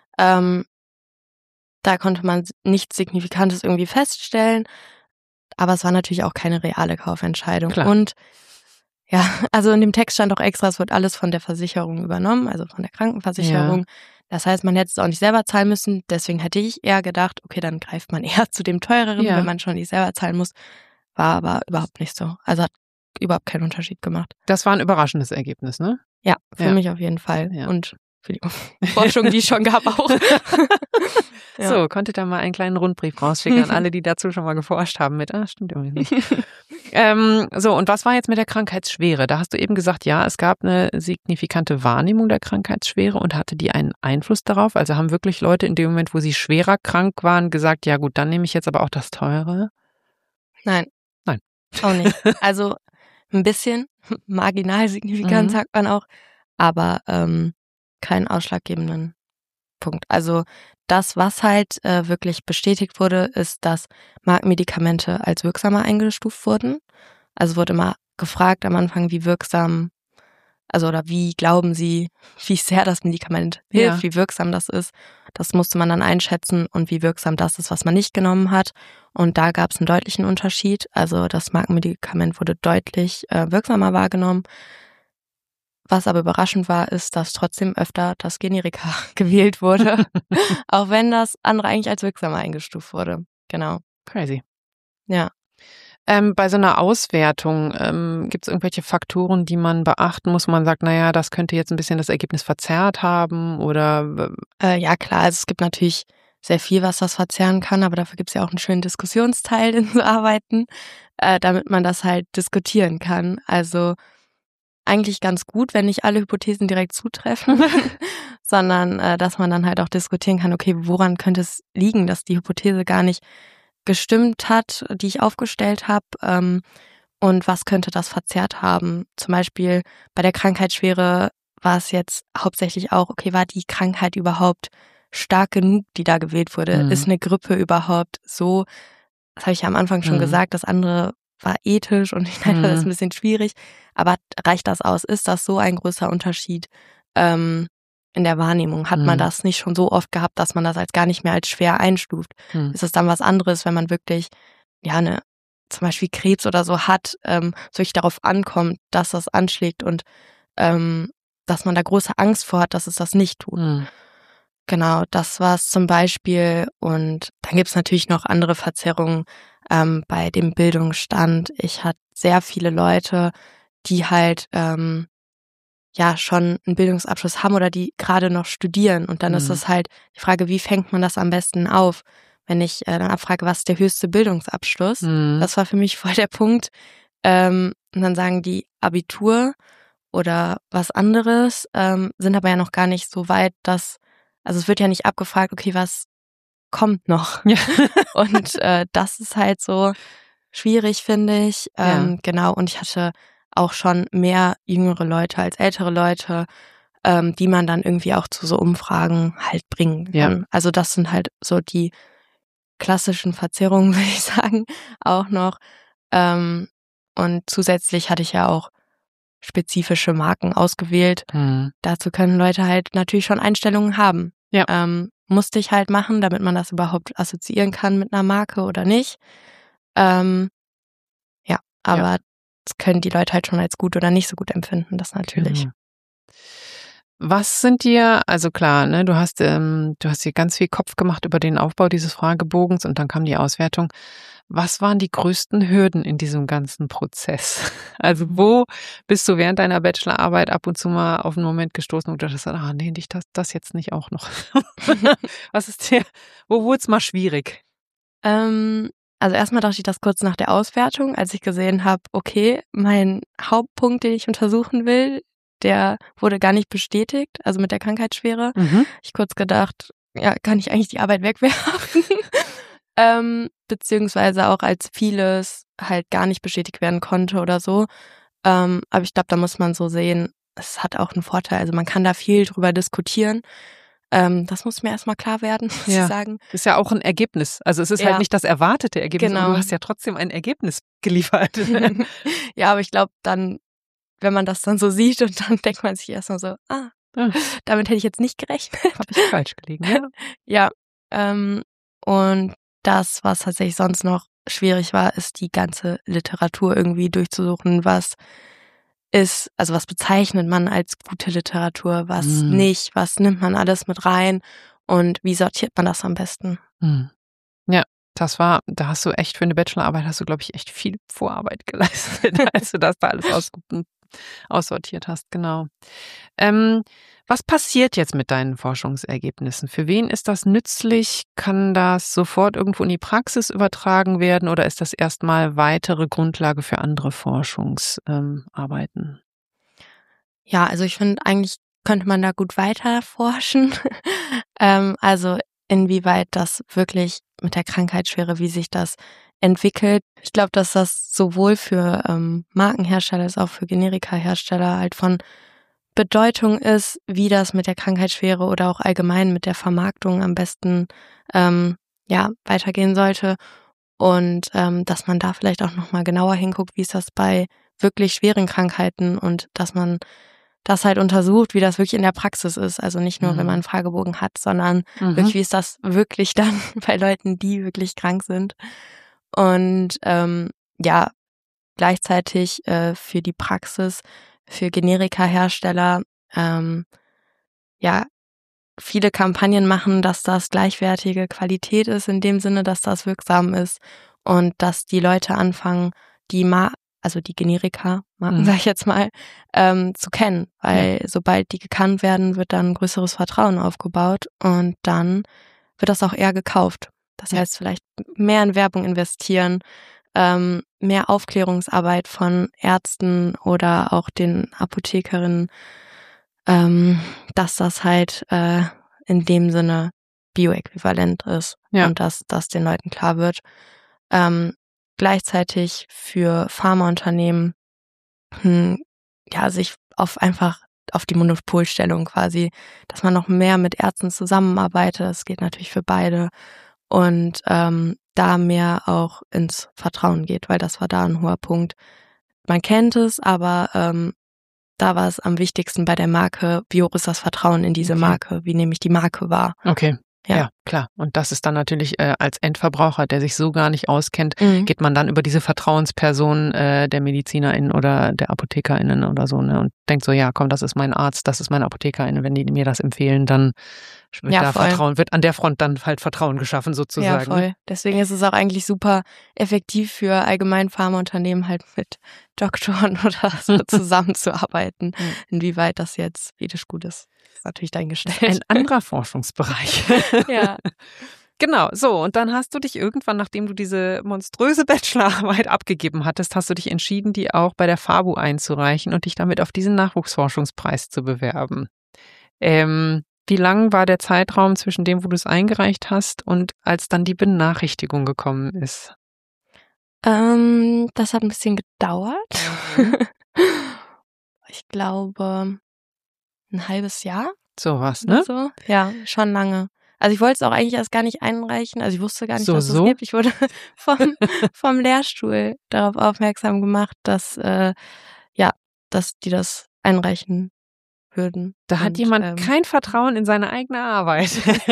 da konnte man nichts Signifikantes irgendwie feststellen. Aber es war natürlich auch keine reale Kaufentscheidung. Klar. Und ja, also in dem Text stand auch extra, es wird alles von der Versicherung übernommen, also von der Krankenversicherung. Ja. Das heißt, man hätte es auch nicht selber zahlen müssen. Deswegen hätte ich eher gedacht, okay, dann greift man eher zu dem teureren, wenn man schon nicht selber zahlen muss. War aber überhaupt nicht so. Also hat überhaupt keinen Unterschied gemacht. Das war ein überraschendes Ergebnis, ne? Ja, für mich auf jeden Fall. Ja. Und Forschung, die es schon gab, auch. Ja. So, konntet ihr mal einen kleinen Rundbrief rausschicken an alle, die dazu schon mal geforscht haben mit, stimmt irgendwie nicht. So, und was war jetzt mit der Krankheitsschwere? Da hast du eben gesagt, ja, es gab eine signifikante Wahrnehmung der Krankheitsschwere und hatte die einen Einfluss darauf? Also haben wirklich Leute in dem Moment, wo sie schwerer krank waren, gesagt, ja gut, dann nehme ich jetzt aber auch das Teure? Nein. Auch nicht. Also ein bisschen marginal signifikant, sagt man auch, aber keinen ausschlaggebenden Punkt. Also das, was halt wirklich bestätigt wurde, ist, dass Markenmedikamente als wirksamer eingestuft wurden. Also wurde immer gefragt am Anfang, wie wirksam, also oder wie glauben Sie, wie sehr das Medikament hilft, wie wirksam das ist. Das musste man dann einschätzen und wie wirksam das ist, was man nicht genommen hat. Und da gab es einen deutlichen Unterschied. Also das Markenmedikament wurde deutlich wirksamer wahrgenommen. Was aber überraschend war, ist, dass trotzdem öfter das Generika gewählt wurde, auch wenn das andere eigentlich als wirksamer eingestuft wurde. Genau. Crazy. Ja. Bei so einer Auswertung gibt es irgendwelche Faktoren, die man beachten muss, wo man sagt, naja, das könnte jetzt ein bisschen das Ergebnis verzerrt haben oder? Ja, klar. Also es gibt natürlich sehr viel, was das verzerren kann, aber dafür gibt es ja auch einen schönen Diskussionsteil in so Arbeiten, damit man das halt diskutieren kann. Also eigentlich ganz gut, wenn nicht alle Hypothesen direkt zutreffen, sondern dass man dann halt auch diskutieren kann, okay, woran könnte es liegen, dass die Hypothese gar nicht gestimmt hat, die ich aufgestellt habe, und was könnte das verzerrt haben. Zum Beispiel bei der Krankheitsschwere war es jetzt hauptsächlich auch, okay, war die Krankheit überhaupt stark genug, die da gewählt wurde? Ist eine Grippe überhaupt so, das habe ich ja am Anfang schon gesagt, das andere war ethisch und ich fand das ein bisschen schwierig, aber reicht das aus? Ist das so ein großer Unterschied in der Wahrnehmung? Hat man das nicht schon so oft gehabt, dass man das als gar nicht mehr als schwer einstuft? Ist es dann was anderes, wenn man wirklich, ja, zum Beispiel Krebs oder so hat, wirklich darauf ankommt, dass das anschlägt und dass man da große Angst vor hat, dass es das nicht tut. Genau, das war es zum Beispiel. Und dann gibt es natürlich noch andere Verzerrungen bei dem Bildungsstand. Ich hatte sehr viele Leute, die halt ja schon einen Bildungsabschluss haben oder die gerade noch studieren. Und dann ist es halt die Frage, wie fängt man das am besten auf? Wenn ich dann abfrage, was ist der höchste Bildungsabschluss? Das war für mich voll der Punkt. Und dann sagen die Abitur oder was anderes, sind aber ja noch gar nicht so weit, dass, also es wird ja nicht abgefragt, okay, was kommt noch? Ja. Und das ist halt so schwierig, finde ich. Genau, und ich hatte auch schon mehr jüngere Leute als ältere Leute, die man dann irgendwie auch zu so Umfragen halt bringen kann. Also das sind halt so die klassischen Verzerrungen, würde ich sagen, auch noch. Und zusätzlich hatte ich ja auch spezifische Marken ausgewählt. Dazu können Leute halt natürlich schon Einstellungen haben. Musste ich halt machen, damit man das überhaupt assoziieren kann mit einer Marke oder nicht. Aber das können die Leute halt schon als gut oder nicht so gut empfinden, das natürlich. Genau. Was sind dir, also klar, ne, du hast dir ganz viel Kopf gemacht über den Aufbau dieses Fragebogens und dann kam die Auswertung. Was waren die größten Hürden in diesem ganzen Prozess? Also wo bist du während deiner Bachelorarbeit ab und zu mal auf einen Moment gestoßen und dachtest, nee, das jetzt nicht auch noch. Wo wurde es mal schwierig? Also erstmal dachte ich das kurz nach der Auswertung, als ich gesehen habe, okay, mein Hauptpunkt, den ich untersuchen will, der wurde gar nicht bestätigt, also mit der Krankheitsschwere. Ich kurz gedacht, ja, kann ich eigentlich die Arbeit wegwerfen? Beziehungsweise auch als vieles halt gar nicht bestätigt werden konnte oder so. Aber ich glaube, da muss man so sehen, es hat auch einen Vorteil. Also man kann da viel drüber diskutieren. Das muss mir erstmal klar werden, muss ich sagen. Ist ja auch ein Ergebnis. Also es ist halt nicht das erwartete Ergebnis, aber du hast ja trotzdem ein Ergebnis geliefert. Ja, aber ich glaube dann, wenn man das dann so sieht und dann denkt man sich erstmal so, damit hätte ich jetzt nicht gerechnet. Habe ich falsch gelegen, ja. Und das, was tatsächlich sonst noch schwierig war, ist die ganze Literatur irgendwie durchzusuchen, was bezeichnet man als gute Literatur, was nicht, was nimmt man alles mit rein und wie sortiert man das am besten? Ja, da hast du echt für eine Bachelorarbeit, glaube ich, echt viel Vorarbeit geleistet, als du das da alles aussortiert hast, genau. Was passiert jetzt mit deinen Forschungsergebnissen? Für wen ist das nützlich? Kann das sofort irgendwo in die Praxis übertragen werden oder ist das erstmal weitere Grundlage für andere Forschungsarbeiten? Ja, also ich finde, eigentlich könnte man da gut weiter forschen. Also inwieweit das wirklich mit der Krankheitsschwere, wie sich das entwickelt. Ich glaube, dass das sowohl für Markenhersteller als auch für Generikahersteller halt von Bedeutung ist, wie das mit der Krankheitsschwere oder auch allgemein mit der Vermarktung am besten weitergehen sollte. Und dass man da vielleicht auch nochmal genauer hinguckt, wie ist das bei wirklich schweren Krankheiten und dass man das halt untersucht, wie das wirklich in der Praxis ist. Also nicht nur, wenn man einen Fragebogen hat, sondern wirklich, wie ist das wirklich dann bei Leuten, die wirklich krank sind. Und gleichzeitig für die Praxis, für Generikahersteller, viele Kampagnen machen, dass das gleichwertige Qualität ist, in dem Sinne, dass das wirksam ist und dass die Leute anfangen, die Generika-Marken, sag ich jetzt mal, zu kennen. Weil sobald die gekannt werden, wird dann größeres Vertrauen aufgebaut und dann wird das auch eher gekauft. Das heißt, vielleicht mehr in Werbung investieren, mehr Aufklärungsarbeit von Ärzten oder auch den Apothekerinnen, dass das halt in dem Sinne bioäquivalent ist und dass das den Leuten klar wird. Gleichzeitig für Pharmaunternehmen sich auf die Monopolstellung quasi, dass man noch mehr mit Ärzten zusammenarbeitet. Das geht natürlich für beide und da mehr auch ins Vertrauen geht, weil das war da ein hoher Punkt. Man kennt es, aber da war es am wichtigsten bei der Marke, wie hoch ist das Vertrauen in diese Marke, wie nehme ich die Marke wahr. Okay. Ja, klar. Und das ist dann natürlich als Endverbraucher, der sich so gar nicht auskennt, geht man dann über diese Vertrauensperson der MedizinerInnen oder der ApothekerInnen oder so, ne, und denkt so, ja, komm, das ist mein Arzt, das ist meine ApothekerInnen. Wenn die mir das empfehlen, dann wird an der Front dann halt Vertrauen geschaffen sozusagen. Ja, voll. Deswegen ist es auch eigentlich super effektiv für allgemein Pharmaunternehmen halt mit Doktoren oder so zusammenzuarbeiten. Inwieweit das jetzt ethisch gut ist, ist natürlich dahingestellt. Ein anderer Forschungsbereich. Ja. Genau, so, und dann hast du dich irgendwann, nachdem du diese monströse Bachelorarbeit abgegeben hattest, hast du dich entschieden, die auch bei der FABU einzureichen und dich damit auf diesen Nachwuchsforschungspreis zu bewerben. Wie lang war der Zeitraum zwischen dem, wo du es eingereicht hast und als dann die Benachrichtigung gekommen ist? Das hat ein bisschen gedauert. Ich glaube, ein halbes Jahr Sowas, oder ne? so. Ja, schon lange. Also ich wollte es auch eigentlich erst gar nicht einreichen. Also ich wusste gar nicht, dass es gibt. Ich wurde vom Lehrstuhl darauf aufmerksam gemacht, dass dass die das einreichen würden. Da hat jemand kein Vertrauen in seine eigene Arbeit.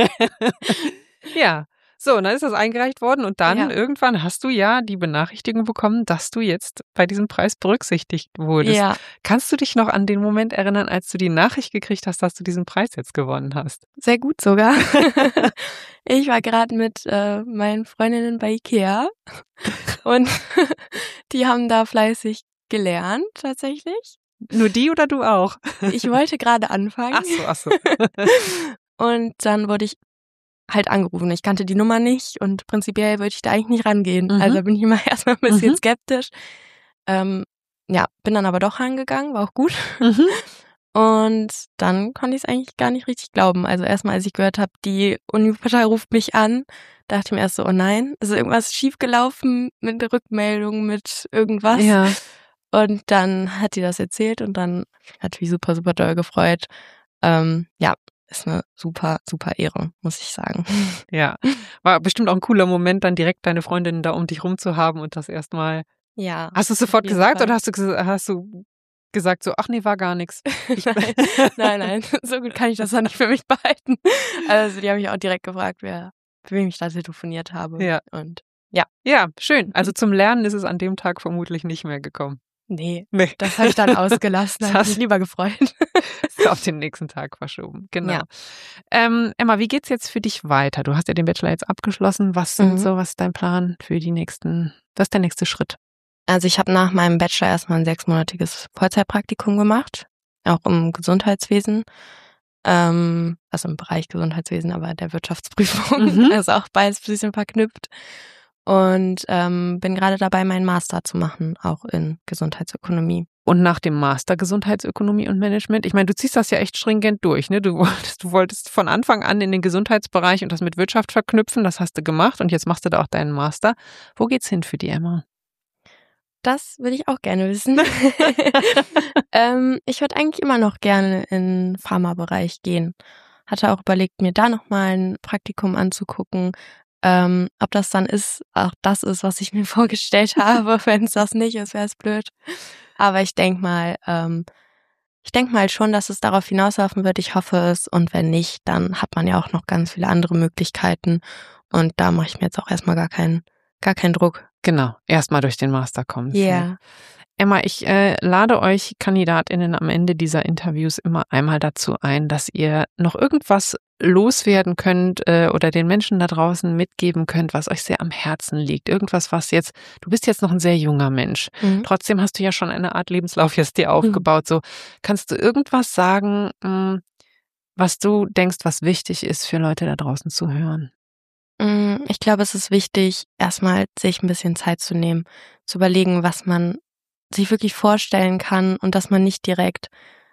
Ja, so, und dann ist das eingereicht worden und dann irgendwann hast du ja die Benachrichtigung bekommen, dass du jetzt bei diesem Preis berücksichtigt wurdest. Ja, Kannst du dich noch an den Moment erinnern, als du die Nachricht gekriegt hast, dass du diesen Preis jetzt gewonnen hast? sehr gut sogar. Ich war gerade mit meinen Freundinnen bei Ikea und die haben da fleißig gelernt tatsächlich. Nur die oder du auch? Ich wollte gerade anfangen. Ach so. Und dann wurde ich halt angerufen. Ich kannte die Nummer nicht und prinzipiell würde ich da eigentlich nicht rangehen. Also bin ich immer erstmal ein bisschen skeptisch. Bin dann aber doch rangegangen, war auch gut. Und dann konnte ich es eigentlich gar nicht richtig glauben. Also erstmal, als ich gehört habe, die Unipartei ruft mich an, dachte ich mir erst so, oh nein, ist irgendwas schiefgelaufen mit der Rückmeldung, mit irgendwas. Ja. Und dann hat die das erzählt und dann natürlich super, super doll gefreut. Ist eine super, super Ehre, muss ich sagen. Ja, war bestimmt auch ein cooler Moment, dann direkt deine Freundinnen da um dich rum zu haben und das erstmal. Ja. Hast du es sofort gesagt oder hast du gesagt so, ach nee, war gar nichts? Nein, so gut kann ich das auch nicht für mich behalten. Also die haben mich auch direkt gefragt, für wen ich da telefoniert habe. Ja. Und ja, schön. Also zum Lernen ist es an dem Tag vermutlich nicht mehr gekommen. Nee. Das habe ich dann ausgelassen, da habe ich mich lieber gefreut. Ist auf den nächsten Tag verschoben, genau. Ja. Emma, wie geht's jetzt für dich weiter? Du hast ja den Bachelor jetzt abgeschlossen. Was ist dein Plan für was ist der nächste Schritt? Also ich habe nach meinem Bachelor erstmal ein 6-monatiges Vollzeitpraktikum gemacht, auch im Gesundheitswesen. Also im Bereich Gesundheitswesen, aber der Wirtschaftsprüfung. Also auch beides ein bisschen verknüpft. Und bin gerade dabei, meinen Master zu machen, auch in Gesundheitsökonomie. Und nach dem Master Gesundheitsökonomie und Management, ich meine, du ziehst das ja echt stringent durch, ne? Du wolltest von Anfang an in den Gesundheitsbereich und das mit Wirtschaft verknüpfen, das hast du gemacht und jetzt machst du da auch deinen Master. Wo geht's hin für die Emma? Das würde ich auch gerne wissen. Ich würde eigentlich immer noch gerne in den Pharmabereich gehen. Hatte auch überlegt, mir da nochmal ein Praktikum anzugucken. Ob das dann auch das ist, was ich mir vorgestellt habe. Wenn es das nicht ist, wäre es blöd. Aber ich denke mal schon, dass es darauf hinauslaufen wird. Ich hoffe es. Und wenn nicht, dann hat man ja auch noch ganz viele andere Möglichkeiten. Und da mache ich mir jetzt auch erstmal gar keinen Druck. Genau, erstmal durch den Master kommen. Ja. Yeah. Emma, ich lade euch KandidatInnen am Ende dieser Interviews immer einmal dazu ein, dass ihr noch irgendwas loswerden könnt oder den Menschen da draußen mitgeben könnt, was euch sehr am Herzen liegt. Irgendwas, du bist jetzt noch ein sehr junger Mensch. Trotzdem hast du ja schon eine Art Lebenslauf jetzt dir aufgebaut. So, kannst du irgendwas sagen, was du denkst, was wichtig ist für Leute da draußen zu hören? Ich glaube, es ist wichtig, erstmal sich ein bisschen Zeit zu nehmen, zu überlegen, was man sich wirklich vorstellen kann und dass man nicht direkt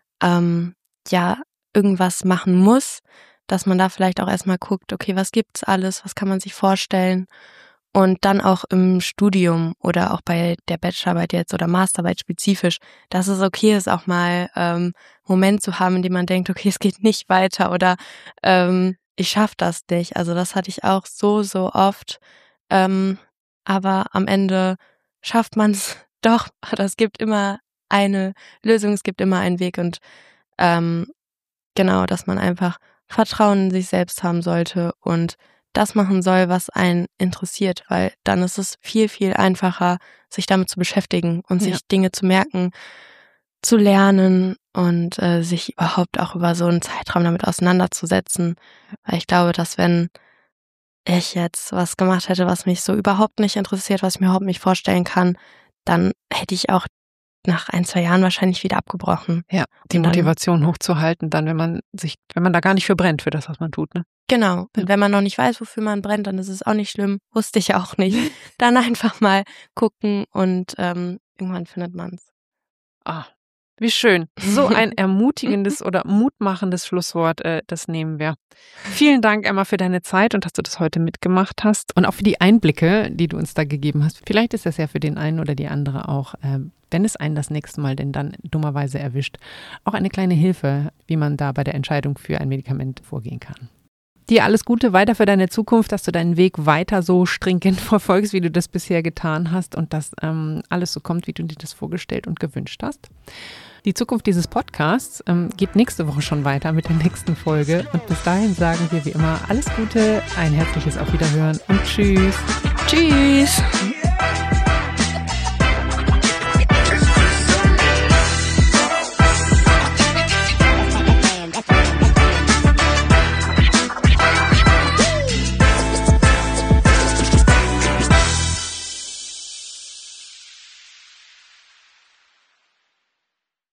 irgendwas machen muss, dass man da vielleicht auch erstmal guckt, okay, was gibt's alles, was kann man sich vorstellen und dann auch im Studium oder auch bei der Bachelorarbeit jetzt oder Masterarbeit spezifisch, dass es okay ist, auch mal einen Moment zu haben, in dem man denkt, okay, es geht nicht weiter oder ich schaffe das nicht. Also das hatte ich auch so oft. Aber am Ende schafft man es doch. Es gibt immer eine Lösung, es gibt immer einen Weg und genau, dass man einfach Vertrauen in sich selbst haben sollte und das machen soll, was einen interessiert, weil dann ist es viel, viel einfacher, sich damit zu beschäftigen und sich Dinge zu merken, zu lernen und sich überhaupt auch über so einen Zeitraum damit auseinanderzusetzen. Weil ich glaube, dass wenn ich jetzt was gemacht hätte, was mich so überhaupt nicht interessiert, was ich mir überhaupt nicht vorstellen kann, dann hätte ich auch nach 1-2 Jahren wahrscheinlich wieder abgebrochen. Ja, die Motivation hochzuhalten, dann, wenn man da gar nicht für brennt, für das, was man tut, ne? Genau. Und wenn man noch nicht weiß, wofür man brennt, dann ist es auch nicht schlimm. Wusste ich auch nicht. Dann einfach mal gucken und irgendwann findet man's. Wie schön. So ein ermutigendes oder mutmachendes Schlusswort, das nehmen wir. Vielen Dank, Emma, für deine Zeit und dass du das heute mitgemacht hast und auch für die Einblicke, die du uns da gegeben hast. Vielleicht ist das ja für den einen oder die andere auch, wenn es einen das nächste Mal denn dann dummerweise erwischt, auch eine kleine Hilfe, wie man da bei der Entscheidung für ein Medikament vorgehen kann. Dir alles Gute weiter für deine Zukunft, dass du deinen Weg weiter so stringent verfolgst, wie du das bisher getan hast und dass alles so kommt, wie du dir das vorgestellt und gewünscht hast. Die Zukunft dieses Podcasts geht nächste Woche schon weiter mit der nächsten Folge und bis dahin sagen wir wie immer alles Gute, ein herzliches Auf Wiederhören und tschüss. Tschüss.